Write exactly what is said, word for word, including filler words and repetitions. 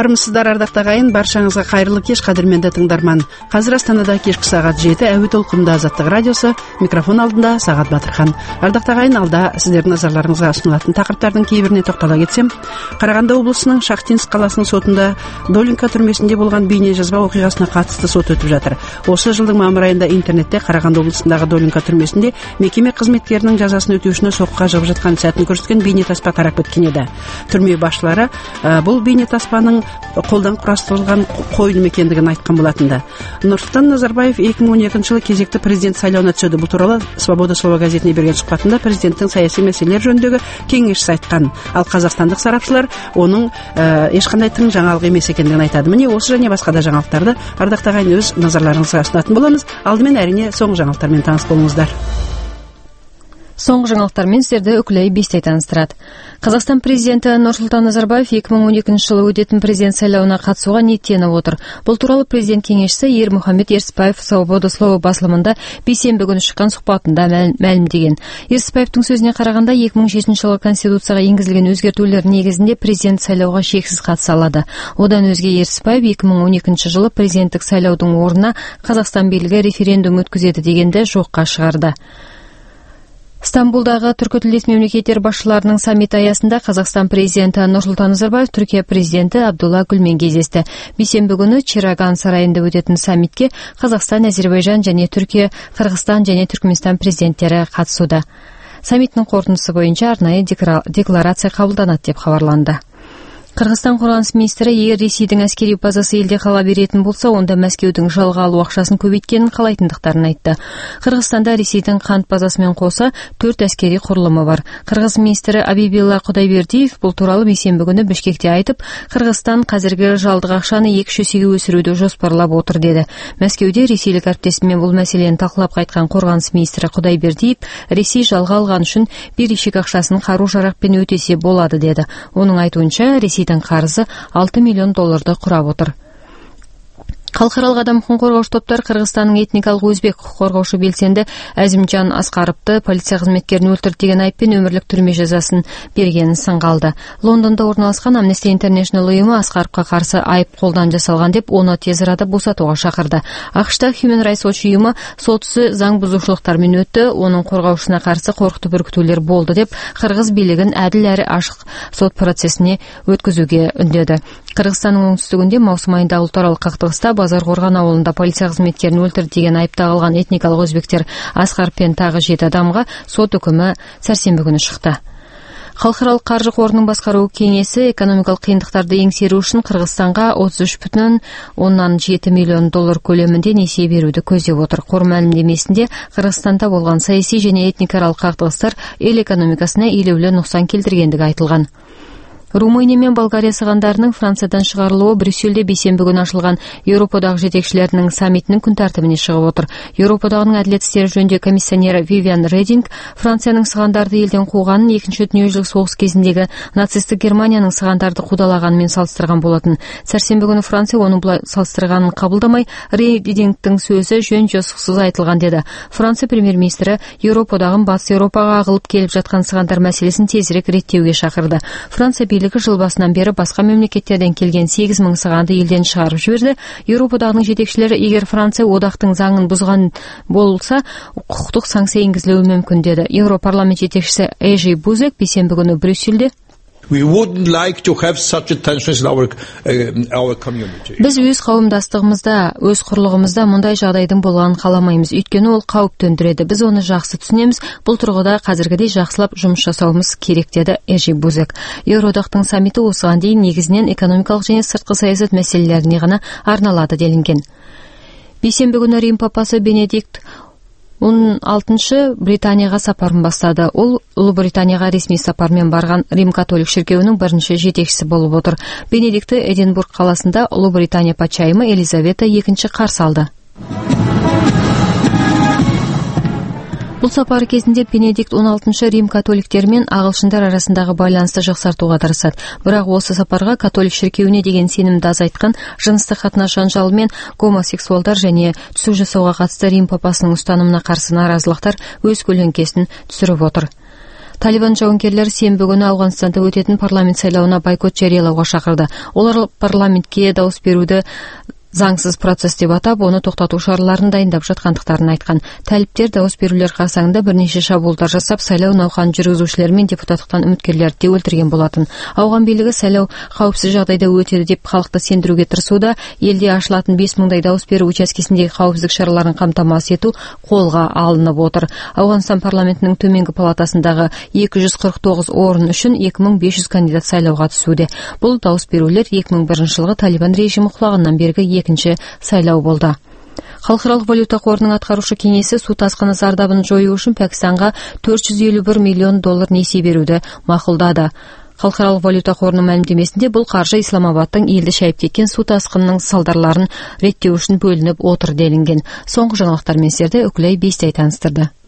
Армысыздар, ардактуу агайын, баршаңызга кайрылуу кеш, кадырменди тыңдарман. Азыр Астанада кечки сагат жети, Әуе толкунда Азаттык радиосу, микрофон алдында Сагат Батырхан. Ардактуу агайын, алда сиздердин назарларыңызга сунулатын такырыптардын кээ бирине токтоло кетсем, Караганда облусунун Шахтинск каласынын сотунда Долинка түрмөсүндө болгон бейне жазба окуясына катысты сот өтүп жатыр. Осы жылдың мамыр айында интернетте Караганда облусундагы Долинка түрмөсүндө мекеме кызметкеринин жазасын өтүүшүнө сокка жыгып жаткан сәтин көрсөткөн бейне таспа тарап кеткен эди. Түрмө башчылары бул бейне таспанын колдон курастырылган коюлум экендигин айткан болотунда. Нурсултан Назарбаев эки миң он экинчи жылы кезекти президент шайлооуна түшөдү. Бул тууралуу Свобода слова газетине берген сухбатында президенттин саясий маселелер жөнүндөгү кеңешчиси айткан. Ал казакстандык сарапчылар онун эч кандай тың жаңалык эмес экендигин айтады. Міне осы және басқа да жаңалыктарды ардактуу агайын өз назарларыңызга сунатын болобуз. Алдымен әрине соңғы жаңалыктар менен тааныш болуңуздар. Соңғы жаңалықтар мен сіздерді үкілей бесте таныстырады. Қазақстан президенті Нурсултан Назарбаев эки миң он экинчи жылы өтетін президент сайлауына қатысуға ниеттеніп отыр. Бұл туралы президент кеңесшісі Ермухамед Ерсіпаев Свобода слова басылымында бейсенбі күні шыққан сұхбатында мәлімдеген. Ерсіпаевтың сөзіне қарағанда эки миң жетинчи жылы Конституцияға енгізілген өзгертулер негізінде президент сайлауға шексіз қатыса алады. Одан өзге Ерсіпаев эки миң он екінші жылы президенттік сайлаудың орнына Қазақстан билігі референдум өткізеді дегенді жоққа шығарды. Стамбулдағы түркітілдес мемлекеттер басшыларының саммиті аясында Қазақстан президенті Нурсултан Назарбаев Түркия президенті Абдулла Гүлмен кездесті. Бейсенбі күні Чираган сарайында өтетін саммитке Қазақстан, Әзербайжан және Түркия, Қырғызстан және Түркменстан президенттері қатысуда. Саммиттің қорытындысы бойынша арнайы декларация қабылданады деп хабарланды. Қырғызстан қорғаныс министрі егер Ресейдің әскери базасы елде қала беретін болса, онда Мәскеудің жалға алу ақшасын көбейткенін қалайтындықтарын айтты. Қырғызстанда Ресейдің қант базасымен қоса төрт әскери құрылымы бар. Қырғыз министрі Абибилла Құдайбердиев бұл туралы бейсенбі күні Бішкекте айтып, Қырғызстан қазіргі жалдық ақшаны екі жүз есеге өсіруді жоспарлап отыр деді. Мәскеуде ресейлік әріптесімен бұл мәселені талқылап қайтқан қорғаныс министрі Құдайбердиев, Ресей жалға алған үшін берешек ақшасын қару-жарақпен өтесе болады деді. Оның айтуынша, Ресей қарызы алты миллион долларды құрап отыр. Халықаралық адам құқығын қорғаушы топтар Қырғызстанның этникалық өзбек құқық қорғаушы белсенді Әзімжан Асқаровты полиция қызметкерін өлтірді деген айыппен өмірлік түрме жазасын бергенін сынға алды. Лондонда орналасқан Amnesty International ұйымы Асқаровқа қарсы айып қолдан жасалған деп, оны тез арада босатуға шақырды. ақш-та Human Rights Watch ұйымы сот ісі заң бұзушылықтармен өтті, оның қорғаушысына қарсы қорқытып үркітулер болды деп, қырғыз билігін әділ әрі ашық сот процесіне өткізуге үндеді. Қырғызстанның оңтүстігінде маусым айында ұлтаралық қақтығыста Базарқорған ауылында полиция қызметкерін өлтірді деген айыпта қалған этникалық өзбектер Асқаров пен тағы жеті адамға сот үкімі сәрсенбі күні шықты. Халықаралық қаржы қорының басқару кеңесі экономикалық қиындықтарды еңсеру үшін Қырғызстанға отыз үш бүтін оннан жеті миллион доллар көлемінде несие беруді көздеп отыр. Қор мәлімдемесінде Қырғызстанда болған саяси және этникалық қақтығыстар ел экономикасына елеулі нұқсан келтіргендігі айтылған. Румыния мен Болгария сығандарының Франциядан шығарылуы Брюссельде бейсенбі күні ашылған Еуропадағы жетекшілерінің саммитінің күн тәртібіне шығып отыр. Еуропадағы әділет істері жөніндегі комиссионері Вивиан Рединг Францияның сығандарды елден қуғанын екінші дүниежүзілік соғыс кезіндегі нацистік Германияның сығандарды қудалағанымен салыстырған болатын. Сәрсенбі күні Франция оның бұлай салыстырғанын қабылдамай, Редингтің сөзі жөн-жосықсыз айтылған деді. Франция премьер-министрі Еуропадағы батыс Еуропаға ағылып келіп жатқан сығандар мәселесін тезірек реттеуге шақырды. Франция жыл басынан бері басқа мемлекеттерден келген сегіз мың сығанды елден шығарып жіберді. Еуропадағының жетекшілері егер Франция одақтың заңын бұзған болса, құқықтық санкция енгізілуі мүмкін деді. Еуропарламент жетекшісі Ежи Бузек бейсенбі күні Брюссельде We wouldn't like to have such tensions in our, uh, our community. Біз өз қауымдастығымызда, өз құрлығымызда мұндай жағдайдың болғанын қаламаймыз. Өйткені ол қауіп төндіреді. Біз оны жақсы түсінеміз. Бұл тұрғыда қазіргідей жақсылап жұмыс жасауымыз керек деді Ежи Бузек. Еуроодақтың саммиті осыған дейін негізінен экономикалық және сыртқы саясат мәселелеріне ғана арналады делінген. Бейсенбі күні Рим папасы Бенедикт он алтыншы Британияға сапарын бастады. Ол Ұлыбританияға ресми сапармен барған Рим католик шіркеуінің бірінші жетекшісі болып отыр. Бенедикті Эдинбург қаласында Ұлыбритания патшайымы Елизавета екінші қарсы алды. Бұл сапары кезінде Бенедикт он алтыншы Рим католиктер мен ағылшындар арасындағы байланысты жақсартуға тырысады. Бірақ осы сапарға католик шіркеуіне деген сенімді азайтқан жыныстық қатынас жанжалы мен гомосексуалдар және түсік жасауға қатысты Рим папасының ұстанымына қарсы наразылықтар өз көлеңкесін түсіріп отыр. Талибан жауынгерлері сенбі күні Ауғанстанда өтетін парламент сайлауына бойкот жариялауға шақырды. Олар парламентке дауыс беруді заңсыз процесс деп атап, оны тоқтату шараларын дайындап жатқандықтарын айтқан. Талиптер дауыс берулер қарсаңында бірнеше шабуылдар жасап, сайлау науқанын жүргізушілер мен депутаттықтан үміткерлерді де өлтірген болатын. Ауған билігі сайлау қауіпсіз жағдайда өтеді деп халықты сендіруге тырысуда, елде ашылатын бес мыңдай дауыс беру учаскесіндегі қауіпсіздік шараларын қамтамасыз ету қолға алынып отыр. Ауғанстан парламентінің төменгі палатасындағы екі жүз қырық тоғыз орын үшін екі мың бес жүз кандидат сайлауға түсуде. Бұл дауыс берулер екі мың бірінші жылғы Талибан режимі құлағаннан бергі екінші сайлау болды. Халықаралық валюта қорының атқарушы кеңесі су тасқыны зардабын жою үшін Пәкістанға төрт жүз елу бір миллион доллар несие беруді мақұлдады. Халықаралық валюта қорының мәлімдемесінде бұл қаржы Исламабадтың елді шайып кеткен су тасқынының салдарларын реттеу үшін бөлініп отыр делінген. Соңғы жаңалықтармен сіздерді Үкілай Бестай таныстырды.